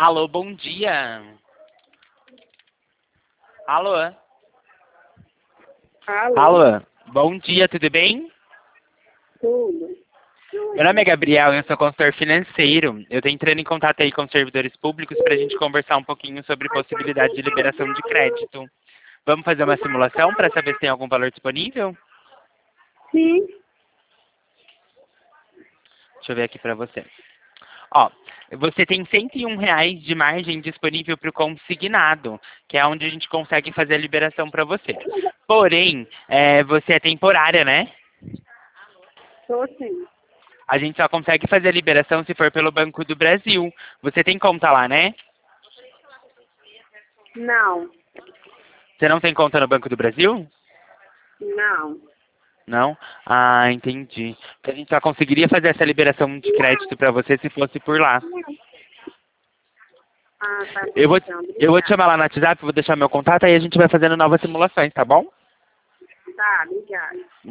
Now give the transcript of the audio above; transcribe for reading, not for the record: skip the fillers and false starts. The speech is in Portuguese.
Alô, bom dia. Alô? Alô? Alô? Bom dia, tudo bem? Tudo. Meu nome é Gabriel, eu sou consultor financeiro. Eu estou entrando em contato aí com os servidores públicos para a gente conversar um pouquinho sobre possibilidade de liberação de crédito. Vamos fazer uma simulação para saber se tem algum valor disponível? Sim. Deixa eu ver aqui para você. Ó, você tem R$ 101 de margem disponível para o consignado, que é onde a gente consegue fazer a liberação para você. Porém, você é temporária, né? Tô sim. A gente só consegue fazer a liberação se for pelo Banco do Brasil. Você tem conta lá, né? Não. Você não tem conta no Banco do Brasil? Não. Não? Ah, entendi. A gente só conseguiria fazer essa liberação de crédito para você se fosse por lá. Ah, tá bom, Eu vou, então. eu vou te Obrigada. chamar lá no WhatsApp, vou deixar meu contato, aí a gente vai fazendo novas simulações, tá bom? Tá, obrigada.